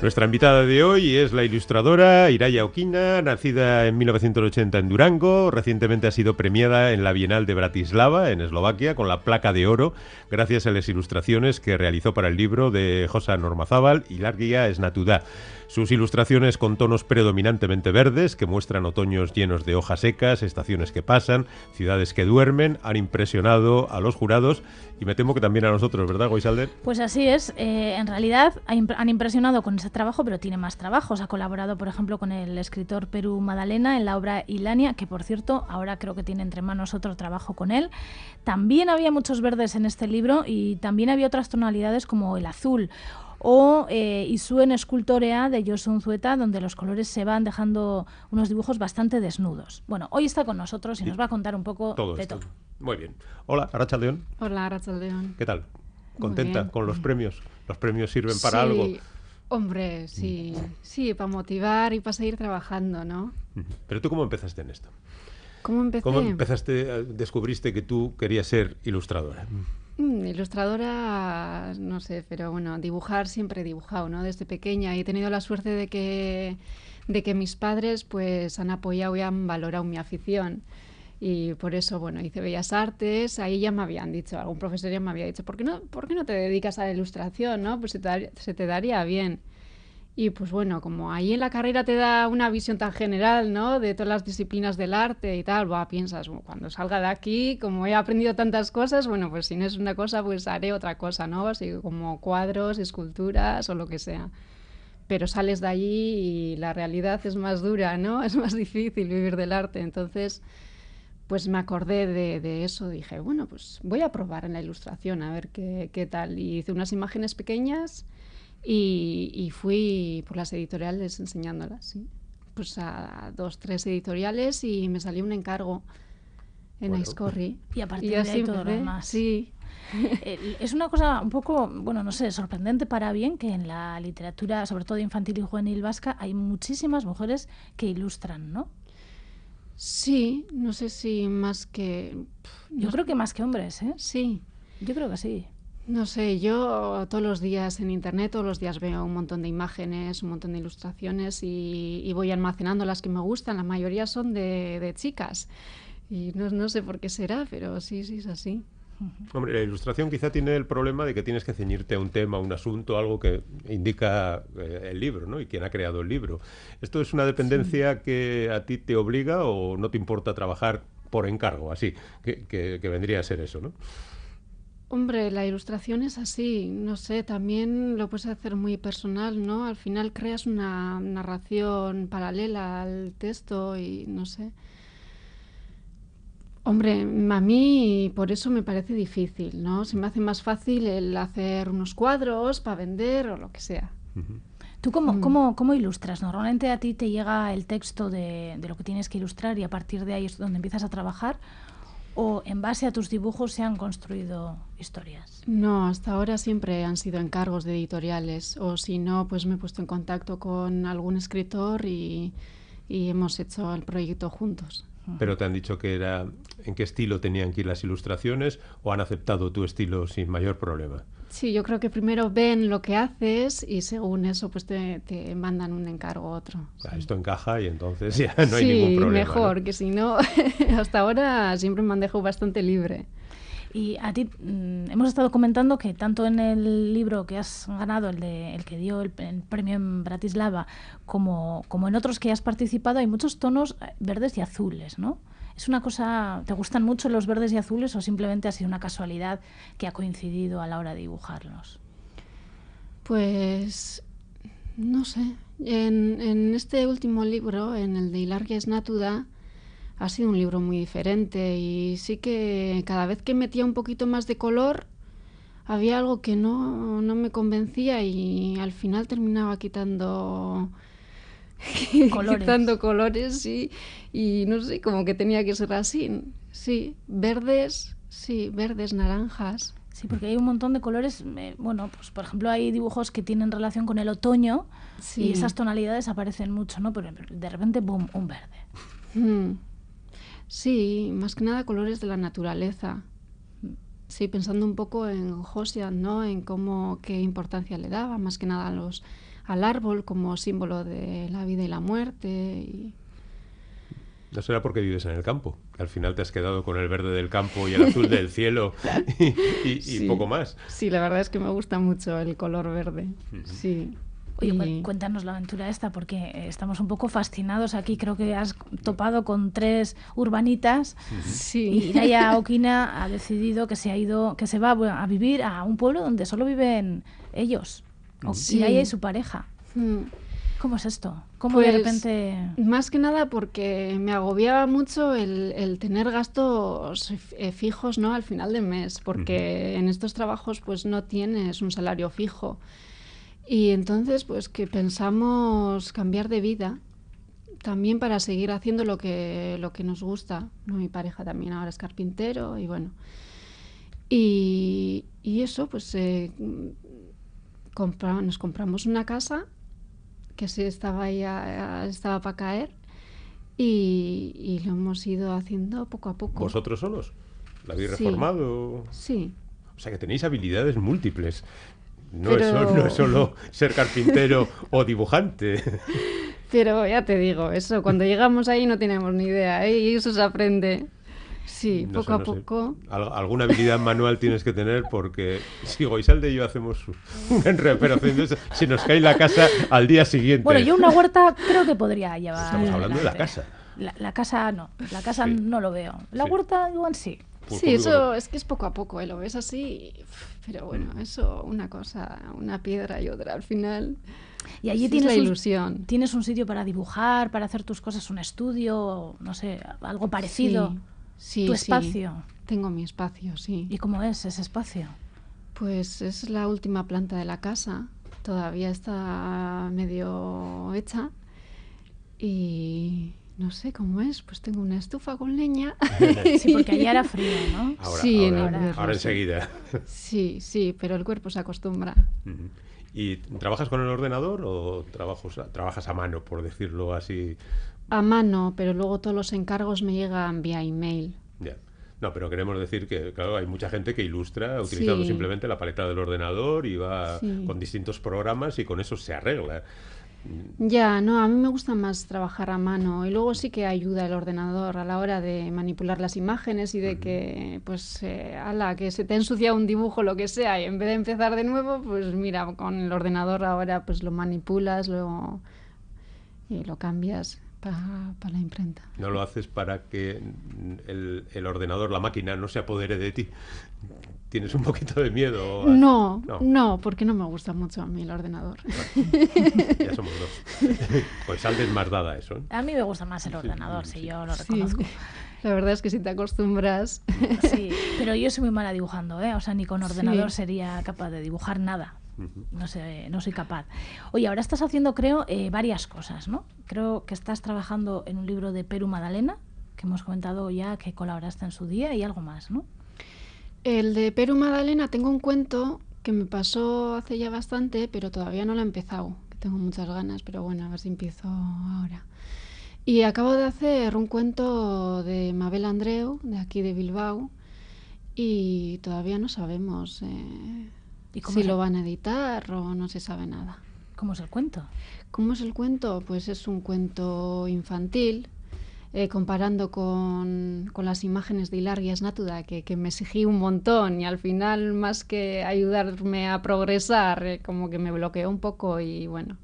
Nuestra invitada de hoy es la ilustradora Ireia Oquina, nacida en 1980 en Durango. Recientemente ha sido premiada en la Bienal de Bratislava, en Eslovaquia, con la placa de oro, gracias a las ilustraciones que realizó para el libro de Josa Normazábal, Ilargia esnatu da. Sus ilustraciones con tonos predominantemente verdes, que muestran otoños llenos de hojas secas, estaciones que pasan, ciudades que duermen, han impresionado a los jurados y me temo que también a nosotros, ¿verdad, Goizalde? Pues así es. En realidad han impresionado con ese trabajo, pero tiene más trabajos. Ha colaborado, por ejemplo, con el escritor Peru Madalena en la obra Ilania, que, por cierto, ahora creo que tiene entre manos otro trabajo con él. También había muchos verdes en este libro y también había otras tonalidades como el azul o Isuen Escultorea de Josu Unzueta, donde los colores se van dejando unos dibujos bastante desnudos. Bueno, hoy está con nosotros y nos va a contar un poco todo de esto. todo. Muy bien. Hola, Arratsaldeon. Hola, Arratsaldeon. ¿Qué tal? ¿Contenta con los premios? ¿Los premios sirven para sí, algo? Hombre, sí, para motivar y para seguir trabajando, ¿no? Pero ¿tú cómo empezaste en esto? ¿Cómo empecé? ¿Cómo empezaste, descubriste que tú querías ser ilustradora? Ilustradora, no sé, pero bueno, dibujar siempre he dibujado, ¿no? Desde pequeña y he tenido la suerte de que mis padres pues han apoyado y han valorado mi afición. Y por eso, bueno, hice Bellas Artes, ahí ya me habían dicho, algún profesor ya me había dicho, ¿por qué no te dedicas a la ilustración, no? Pues se te daría bien. Y pues bueno, como ahí en la carrera te da una visión tan general, ¿no? De todas las disciplinas del arte y tal, piensas, cuando salga de aquí, como he aprendido tantas cosas, bueno, pues si no es una cosa, pues haré otra cosa, ¿no? Así como cuadros, esculturas o lo que sea. Pero sales de allí y la realidad es más dura, ¿no? Es más difícil vivir del arte, entonces pues me acordé de eso, dije, bueno, pues voy a probar en la ilustración a ver qué tal. Y hice unas imágenes pequeñas y fui por las editoriales enseñándolas, ¿sí? Pues a 2, 3 editoriales y me salió un encargo en Aizkorri. Y a partir de ahí todo lo demás. Sí. Es una cosa un poco, bueno, no sé, sorprendente para bien que en la literatura, sobre todo infantil y juvenil vasca, hay muchísimas mujeres que ilustran, ¿no? Sí, no sé si más que... Yo creo que más que hombres, ¿eh? Sí. Yo creo que sí. No sé, yo todos los días en internet, todos los días veo un montón de imágenes, un montón de ilustraciones y voy almacenando las que me gustan. La mayoría son de chicas y no sé por qué será, pero sí, es así. Hombre, la ilustración quizá tiene el problema de que tienes que ceñirte a un tema, a un asunto, algo que indica el libro, ¿no? Y quién ha creado el libro. ¿Esto es una dependencia que a ti te obliga o no te importa trabajar por encargo, así, que vendría a ser eso, ¿no? Hombre, la ilustración es así, no sé, también lo puedes hacer muy personal, ¿no? Al final creas una narración paralela al texto y no sé. Hombre, a mí por eso me parece difícil, ¿no? Se me hace más fácil el hacer unos cuadros para vender o lo que sea. ¿Tú cómo ilustras? Normalmente a ti te llega el texto de lo que tienes que ilustrar y a partir de ahí es donde empiezas a trabajar, ¿o en base a tus dibujos se han construido historias? No, hasta ahora siempre han sido encargos de editoriales o si no, pues me he puesto en contacto con algún escritor y hemos hecho el proyecto juntos. ¿Pero te han dicho que era en qué estilo tenían que ir las ilustraciones o han aceptado tu estilo sin mayor problema? Sí, yo creo que primero ven lo que haces y según eso pues te mandan un encargo u otro. O sea, esto encaja y entonces ya no hay ningún problema. Sí, mejor, ¿no? Que si no, hasta ahora siempre me han dejado bastante libre. Y a ti hemos estado comentando que tanto en el libro que has ganado, el que dio el premio en Bratislava, como en otros que has participado, hay muchos tonos verdes y azules, ¿no? ¿Es una cosa, te gustan mucho los verdes y azules o simplemente ha sido una casualidad que ha coincidido a la hora de dibujarlos? Pues no sé. En este último libro, en el de Ilargia esnatu da, ha sido un libro muy diferente y sí que cada vez que metía un poquito más de color había algo que no me convencía y al final terminaba quitando colores y no sé, como que tenía que ser así. Sí, verdes, naranjas. Sí, porque hay un montón de colores. Bueno, pues por ejemplo hay dibujos que tienen relación con el otoño y esas tonalidades aparecen mucho, ¿no? Pero de repente, boom, un verde. Sí, más que nada colores de la naturaleza. Sí, pensando un poco en Josian, ¿no? En qué importancia le daba, más que nada al árbol como símbolo de la vida y la muerte. Y... No será porque vives en el campo, que al final te has quedado con el verde del campo y el azul del cielo y Sí, poco más. sí, la verdad es que me gusta mucho el color verde. Sí. Oye, cuéntanos la aventura esta, porque estamos un poco fascinados aquí. Creo que has topado con 3 urbanitas. Sí. Y Iráia Oquina ha decidido que se va a vivir a un pueblo donde solo viven ellos. Sí. Iráia y su pareja. ¿Cómo es esto? ¿Cómo Pues, de repente...? Más que nada porque me agobiaba mucho el tener gastos fijos, ¿no?, al final del mes, porque en estos trabajos pues no tienes un salario fijo. Y entonces pues que pensamos cambiar de vida también para seguir haciendo lo que nos gusta, ¿no? Mi pareja también ahora es carpintero y bueno. Y eso, pues nos compramos una casa que sí estaba para caer y lo hemos ido haciendo poco a poco. ¿Vosotros solos? ¿La habéis Sí. reformado? Sí. O sea que tenéis habilidades múltiples. No, Pero... no es solo ser carpintero o dibujante. Pero ya te digo, eso, cuando llegamos ahí no tenemos ni idea, ¿eh? Y eso se aprende. Sí, No poco sé, a no sé. poco. Alguna habilidad manual tienes que tener, porque si Goizalde y yo hacemos una reparación de eso, se nos cae la casa al día siguiente. Bueno, yo una huerta creo que podría llevar. Estamos hablando de la adelante. casa. La casa no, la casa Sí. no lo veo. La Sí. huerta igual sí. Pues Sí, conmigo eso no. es que es poco a poco, ¿eh? Lo ves así, pero bueno, eso, una cosa, una piedra y otra al final. Y allí Es tienes la ilusión. tienes un sitio para dibujar, para hacer tus cosas, un estudio, no sé, algo parecido. Sí, Tu sí. espacio. Tengo mi espacio, sí. ¿Y cómo es ese espacio? Pues es la última planta de la casa, todavía está medio hecha y no sé cómo es, pues tengo una estufa con leña. Sí, porque allá era frío, ¿no? Ahora, Sí, en ahora, invierno, ahora sí. enseguida. Sí, sí, pero el cuerpo se acostumbra. Ujú. ¿Y trabajas con el ordenador o trabajas a mano, por decirlo así? A mano, pero luego todos los encargos me llegan vía email. Ya. No, pero queremos decir que, claro, hay mucha gente que ilustra utilizando Sí. simplemente la paleta del ordenador y va Sí. con distintos programas y con eso se arregla. Ya, no, a mí me gusta más trabajar a mano y luego sí que ayuda el ordenador a la hora de manipular las imágenes y de que, pues, ala, que se te ha ensuciado un dibujo, lo que sea, y en vez de empezar de nuevo, pues mira, con el ordenador ahora pues lo manipulas luego y lo cambias para la imprenta. No lo haces para que el ordenador, la máquina, no se apodere de ti. ¿Tienes un poquito de miedo? No, porque no me gusta mucho a mí el ordenador. Ya somos dos. Pues Saldes más dada a eso, ¿eh? A mí me gusta más el ordenador, sí. si yo lo Sí. reconozco. La verdad es que si te acostumbras... Sí, pero yo soy muy mala dibujando, ¿eh? O sea, ni con ordenador Sí. sería capaz de dibujar nada. Ujú. No sé, no soy capaz. Oye, ahora estás haciendo, creo, varias cosas, ¿no? Creo que estás trabajando en un libro de Peru Madalena, que hemos comentado ya que colaboraste en su día, y algo más, ¿no? El de Perú Magdalena, tengo un cuento que me pasó hace ya bastante, pero todavía no lo he empezado, que tengo muchas ganas, pero bueno, a ver si empiezo ahora. Y acabo de hacer un cuento de Mabel Andreu, de aquí de Bilbao, y todavía no sabemos ¿Y cómo si es lo el- van a editar o no se sabe nada. ¿Cómo es el cuento? ¿Cómo es el cuento? Pues es un cuento infantil, comparando con las imágenes de Hilar Guiasnátuda, que me exigí un montón y al final, más que ayudarme a progresar, como que me bloqueó un poco y bueno.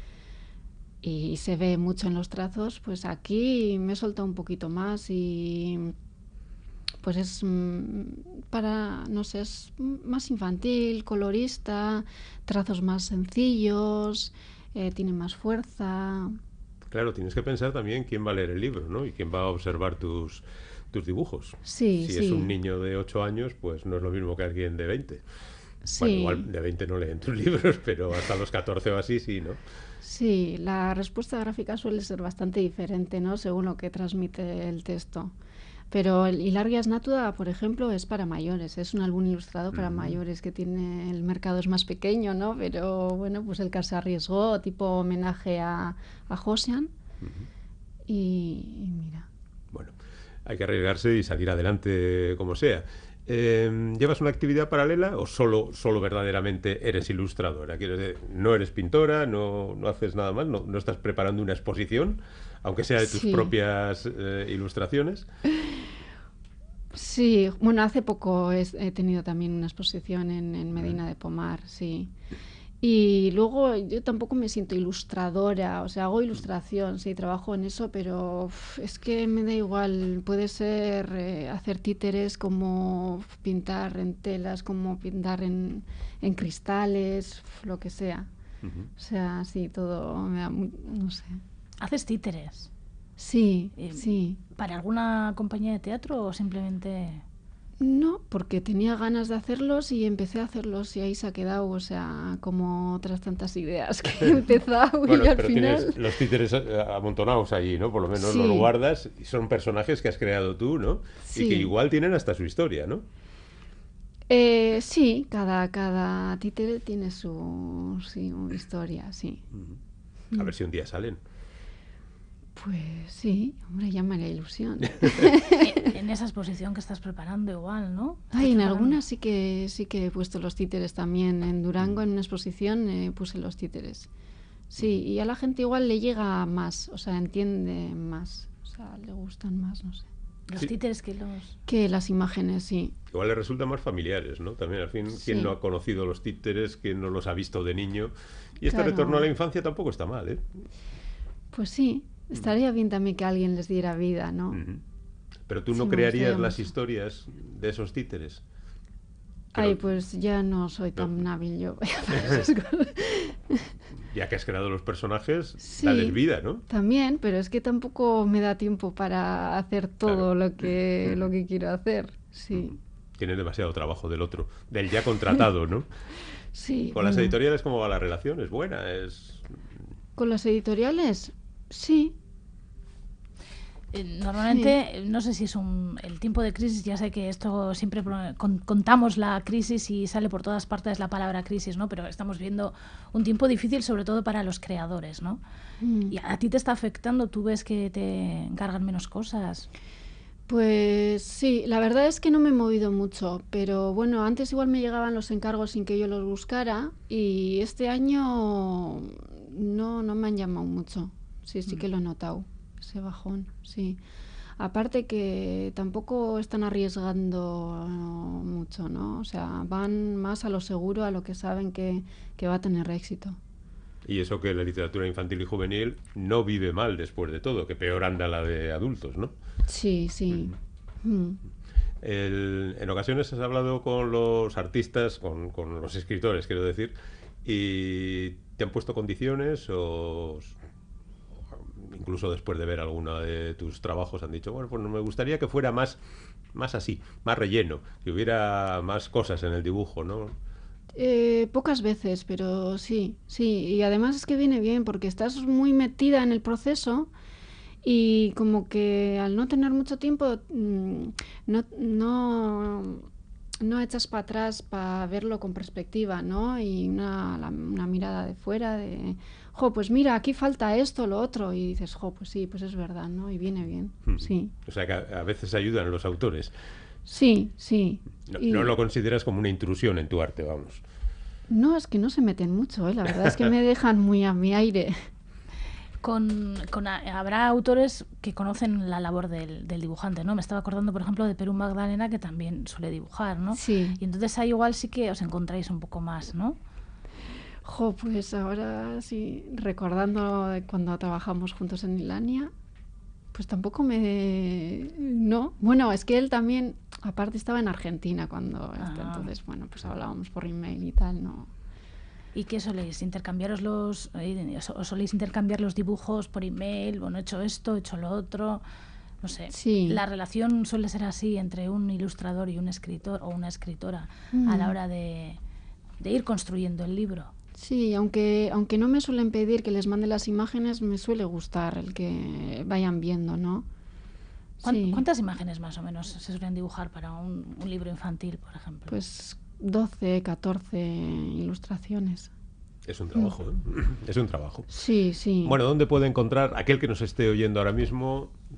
Y se ve mucho en los trazos, pues aquí me he soltado un poquito más y pues es para, no sé, es más infantil, colorista, trazos más sencillos, tiene más fuerza. Claro, tienes que pensar también quién va a leer el libro, ¿no? Y quién va a observar tus dibujos. Sí, Si sí. es un niño de 8 años, pues no es lo mismo que alguien de 20. Sí. Bueno, igual de 20 no leen tus libros, pero hasta los 14 o así sí, ¿no? Sí, la respuesta gráfica suele ser bastante diferente, ¿no? Según lo que transmite el texto. Pero el Hilar Guiasnátuda, por ejemplo, es para mayores, es un álbum ilustrado para mayores que tiene, el mercado es más pequeño, ¿no? Pero bueno, pues el que se arriesgó, tipo homenaje a Josian. Y mira. Bueno, hay que arriesgarse y salir adelante como sea. ¿Llevas una actividad paralela o solo verdaderamente eres ilustradora? Quiero decir, no eres pintora, no haces nada más, no estás preparando una exposición, aunque sea de tus Sí. propias ilustraciones. Sí, bueno, hace poco he tenido también una exposición en Medina de Pomar, sí. Y luego yo tampoco me siento ilustradora, o sea, hago ilustración, sí, trabajo en eso, pero es que me da igual, puede ser hacer títeres como pintar en telas, como pintar en cristales, lo que sea. O sea, sí, todo, no sé. ¿Haces títeres? Sí, Eh, sí. ¿Para alguna compañía de teatro o simplemente...? No, porque tenía ganas de hacerlos y empecé a hacerlos y ahí se ha quedado, o sea, como otras tantas ideas que he empezado Bueno, y al pero final... tienes los títeres amontonados allí, ¿no? Por lo menos los Sí, guardas y son personajes que has creado tú, ¿no? Y que sí. igual tienen hasta su historia, ¿no? Sí, cada títere tiene su historia, sí. A ver si un día salen. Pues sí, hombre, ya me haría ilusión. En esa exposición que estás preparando igual, ¿no? Ay, ¿Estás en preparando? algunas sí que he puesto los títeres también. En Durango, en una exposición, puse los títeres. Sí, y a la gente igual le llega más, o sea, entiende más, o sea, le gustan más, no sé. Los Sí. títeres que los... Que las imágenes, sí. Igual les resultan más familiares, ¿no? También, al fin, ¿quién Sí. no ha conocido los títeres? ¿Quién no los ha visto de niño? Y este Claro. retorno a la infancia tampoco está mal, ¿eh? Pues sí, estaría bien también que alguien les diera vida, ¿no? Ujú. Pero tú Sí, no me crearías gustaría las mucho. historias de esos títeres. Ay, Pero pues ya no soy tan No. hábil yo para esas cosas. ya que has creado los personajes, Sí, dales vida, ¿no? también, pero es que tampoco me da tiempo para hacer todo Claro. lo que quiero hacer. Sí, Tienes demasiado trabajo del otro, del ya contratado, ¿no? sí. Con las Bueno, editoriales, ¿cómo va la relación? ¿Es buena? ¿Es...? con las editoriales, sí. Normalmente, no sé si es el tiempo de crisis, ya sé que esto siempre contamos la crisis y sale por todas partes la palabra crisis, ¿no? Pero estamos viendo un tiempo difícil, sobre todo para los creadores, ¿no? Mm. ¿Y a ti te está afectando? ¿Tú ves que te encargan menos cosas? Pues sí, la verdad es que no me he movido mucho, pero bueno, antes igual me llegaban los encargos sin que yo los buscara y este año no me han llamado mucho. Sí, sí que lo he notado, ese bajón, sí. Aparte que tampoco están arriesgando mucho, ¿no? O sea, van más a lo seguro, a lo que saben que va a tener éxito. Y eso que la literatura infantil y juvenil no vive mal después de todo, que peor anda la de adultos, ¿no? Sí, sí. Mm. En ocasiones has hablado con los artistas, con los escritores, quiero decir, y te han puesto condiciones o incluso después de ver alguno de tus trabajos han dicho, bueno, pues me gustaría que fuera más así, más relleno, que hubiera más cosas en el dibujo, ¿no? Pocas veces, pero sí, sí. Y además es que viene bien porque estás muy metida en el proceso y como que al no tener mucho tiempo no echas para atrás para verlo con perspectiva, ¿no? Y una mirada de fuera de, jo, pues mira, aquí falta esto, lo otro. Y dices, jo, pues sí, pues es verdad, ¿no? Y viene bien, sí. O sea que a veces ayudan los autores. Sí, sí. No lo consideras como una intrusión en tu arte, vamos. No, es que no se meten mucho, ¿eh? La verdad es que me dejan muy a mi aire. Habrá autores que conocen la labor del dibujante, ¿no? Me estaba acordando, por ejemplo, de Perú Magdalena, que también suele dibujar, ¿no? Sí. Y entonces ahí igual sí que os encontráis un poco más, ¿no? Jo, pues ahora sí, recordando cuando trabajamos juntos en Ilania, pues tampoco No, bueno, es que él también, aparte estaba en Argentina cuando... Entonces, bueno, pues hablábamos por email y tal, ¿no? ¿Y qué soléis? ¿Os soléis intercambiar los dibujos por email? Bueno, he hecho esto, he hecho lo otro... No sé, Sí. la relación suele ser así entre un ilustrador y un escritor o una escritora a la hora de ir construyendo el libro. Sí, aunque no me suelen pedir que les mande las imágenes, me suele gustar el que vayan viendo, ¿no? Sí. ¿Cuántas imágenes más o menos se suelen dibujar para un libro infantil, por ejemplo? Pues 12, 14 ilustraciones. Es un trabajo, ¿eh? Es un trabajo. Sí, sí. Bueno, ¿dónde puede encontrar aquel que nos esté oyendo ahora mismo?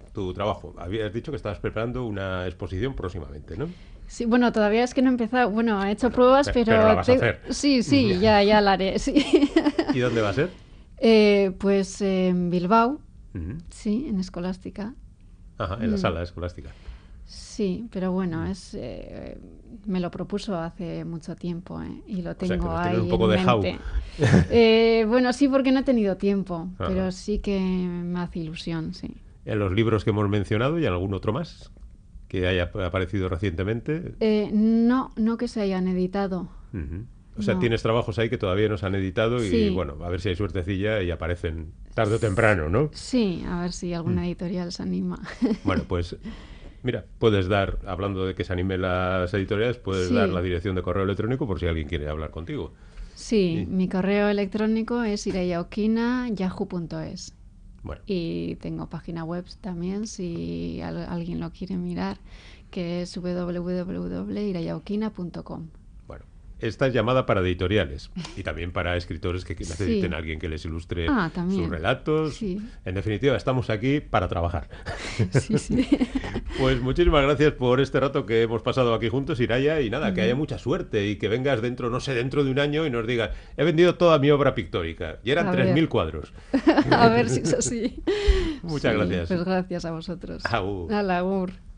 tu trabajo. Habías dicho que estabas preparando una exposición próximamente, ¿no? Sí, bueno, todavía es que no he empezado. Bueno, he hecho pruebas, pero... Pero la vas a hacer. Sí, ya la haré, sí. ¿Y dónde va a ser? Pues en Bilbao, Ujú. sí, en Escolástica. Ajá, en la sala escolástica. Sí, pero bueno, me lo propuso hace mucho tiempo, y lo O sea, que tengo nos ahí tienes un poco en dejado. mente. Bueno, sí, porque no he tenido tiempo, Ajá. pero sí que me hace ilusión, sí. En los libros que hemos mencionado y en algún otro más que haya aparecido recientemente. No que se hayan editado. Ujú. O sea, No. tienes trabajos ahí que todavía no se han editado y Sí. bueno, a ver si hay suertecilla y aparecen tarde o temprano, ¿no? Sí, a ver si alguna editorial se anima. Bueno, pues mira, puedes dar, hablando de que se animen las editoriales, puedes Sí. dar la dirección de correo electrónico por si alguien quiere hablar contigo. Sí, Sí. mi correo electrónico es irayaokina@yahoo.es. Bueno, Y tengo página web también, si alguien lo quiere mirar, que es www.irayaokina.com. bueno. Esta es llamada para editoriales y también para escritores que necesiten Sí. a alguien que les ilustre También. sus relatos. Sí. En definitiva, estamos aquí para trabajar. Sí. Pues muchísimas gracias por este rato que hemos pasado aquí juntos, Iraya, y nada, que haya mucha suerte y que vengas dentro, no sé, dentro de un año y nos digas, he vendido toda mi obra pictórica y eran A ver. 3.000 cuadros. A ver si es así. Muchas Sí, gracias. Pues gracias a vosotros. Agur. Al agur.